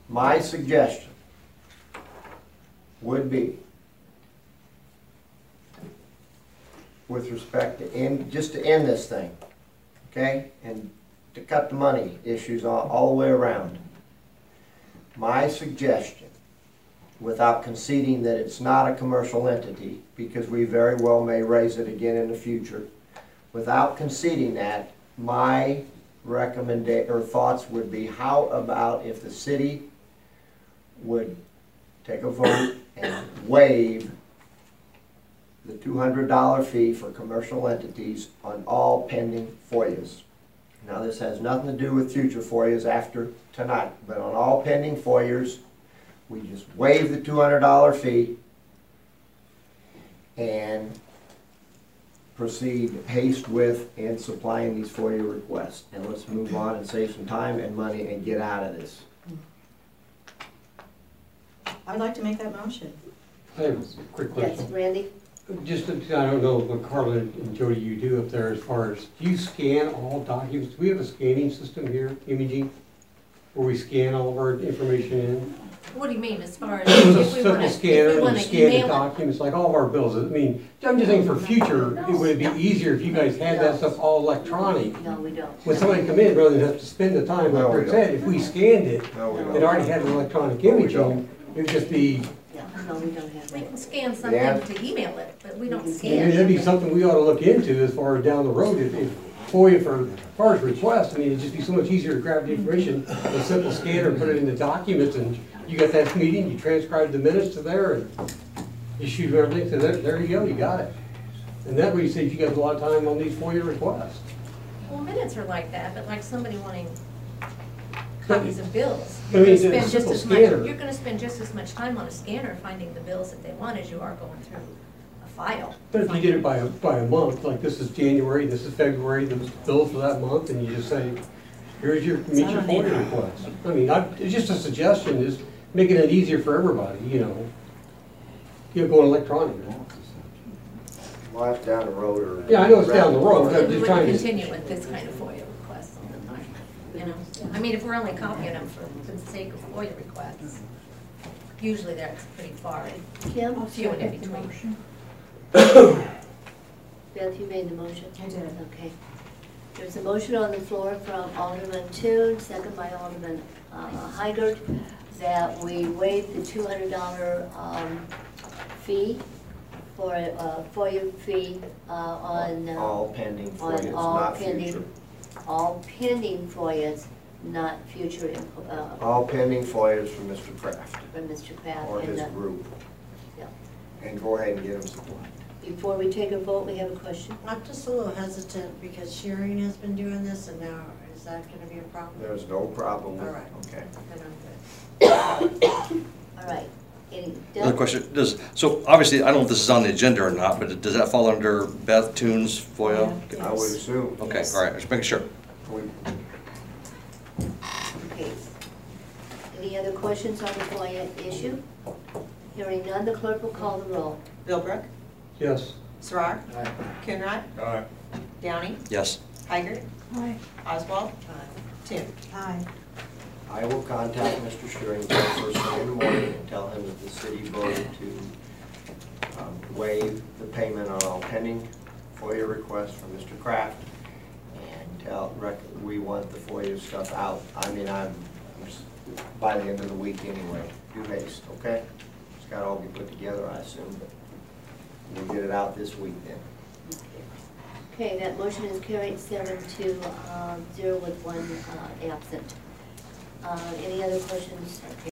My suggestion would be, with respect to just to end this thing, okay? And to cut the money issues all the way around. My suggestion, without conceding that it's not a commercial entity, because we very well may raise it again in the future, without conceding that, my recommendation or thoughts would be, how about if the city would take a vote and waive the $200 fee for commercial entities on all pending FOIAs. Now, this has nothing to do with future FOIAs after tonight, but on all pending FOIAs, we just waive the $200 fee and proceed haste with and supplying these FOIA requests. And let's move on and save some time and money and get out of this. I'd like to make that motion. I have a quick question. Yes, Randy? Just, I don't know what Carla and Jody you do up there as far as, do you scan all documents? Do we have a scanning system here, imaging, where we scan all of our information in? What do you mean, as far as It was a if we simple want scanner, and to you scan the email it? documents, like all of our bills. I mean, I'm just saying for future, it would be easier if you guys had that stuff all electronic. No, we don't. When somebody come in, rather than have to spend the time, No, like we Rick said, if we scanned it, No, we it don't. already had an electronic No, we image don't. on, it would just be, Yeah, no, we don't have We that. can scan Yeah. something to email it, but we don't and scan that'd be it. something we ought to look into as far as down the road. If FOIA for, as far as requests, I mean, it'd just be so much easier to grab the information, a simple scanner, put it in the documents, and you got that meeting, you transcribe the minutes to there, and you shoot everything, so there you go, you got it. And that way you save you guys a lot of time on these FOIA requests. Well, minutes are like that, but like somebody wanting copies of bills, I you're mean, gonna spend it's a just as simple much, scanner. you're gonna spend just as much time on a scanner finding the bills that they want as you are going through a file. But if you did it by a month, like this is January, this is February, the bills for that month, and you just say, here's your, meet your FOIA request. I mean, it's just a suggestion, is making it easier for everybody, you know. You're going electronic. Well, that's down the road or. Yeah, I know it's down the road, We I'm just trying wouldn't to. continue with this kind of FOIA requests, you know? I mean, if we're only copying them for the sake of FOIA requests, usually that's pretty far, Kim? few and in between. Beth, you made the motion? I did. Okay. There's a motion on the floor from Alderman Toon, second by Alderman Heigert, that we waive the $200 fee for a FOIA fee on All pending FOIAs, all not pending, future. all pending FOIAs, not future All pending FOIAs from Mr. Kraft from Mr. Kraft. or and his the- group. yeah. And go ahead and get them supplied. Before we take a vote, we have a question. I'm just a little hesitant because Sharon has been doing this and now, is that gonna be a problem? There's no problem with All right. okay. Then I'm good. All right. Any, Another question, so obviously, I don't know if this is on the agenda or not, but does that fall under Beth Toon's FOIA? I would assume. Okay, all right, just making sure. We- Okay. Any other questions on the FOIA issue? Hearing none, the clerk will call the roll. Bilbrook, Yes. Srar, Coonrod, Downey, Yes. Heigert, Aye. Oswald, Toon. Aye. I will contact Mr. Shearing first thing in the morning and tell him that the city voted to waive the payment on all pending FOIA requests from Mr. Kraft and we want the FOIA stuff out. I mean, by the end of the week anyway. Do haste, okay? It's got to all be put together, I assume, but we'll get it out this week then. Okay, that motion is carried 7-0 with one absent. Any other questions?